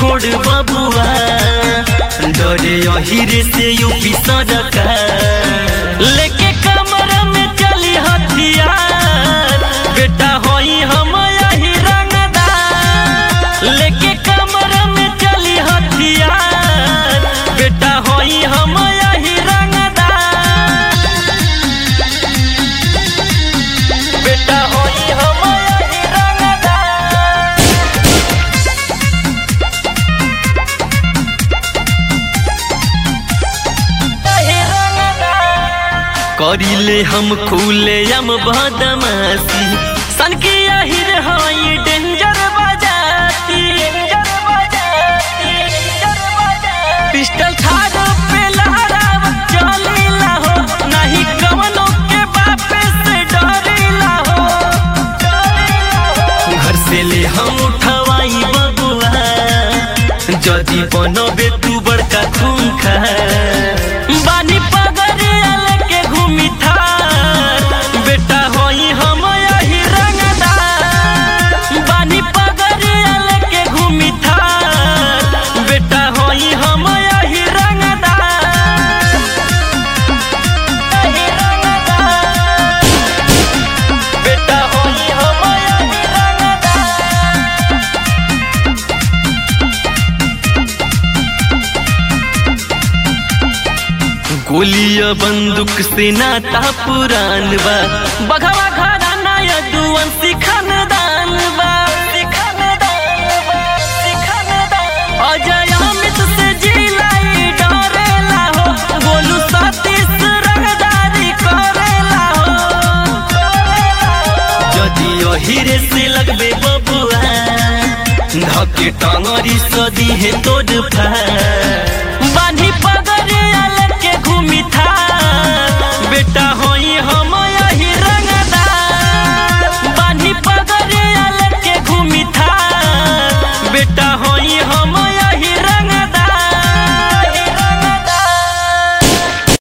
छोड़ बबुआ डरे अहिरे से यूपी सरकार लेके कमर में चली हथियार बेटा होई हम यही रंगदार लेके कमर में चली हथियार बेटा होई हम यही रंगदार बेटा होई हम यही रंगदार करिले हम खुले हम बदमाशी सन की अहिर हाई डेंजर बजाती पिस्टल छाड़ पे लहराव चलीला हो नहीं कवनों के बापे से डरीला हो घर से ले हम उठवाई बबुआ जदी बनबे तू बड़का खूंखा बानी पगड़िया लेके घूमी थार बेटा होई हम यही रंगदार बानी पगड़िया लेके घूमी थार बेटा होई हम यही रंगदार बेटा होई हम यही रंगदार गोलिया बंदूक से नाता पुरान बा बघवा घराना यदुवंशी खानदान बा अजय अमित से जिलाई डरेला हो गोलू सतीश रंगदारी करेला हो जदी अहिरे से लगबे बबुआ धके टंगरी सदी है तोड़ फार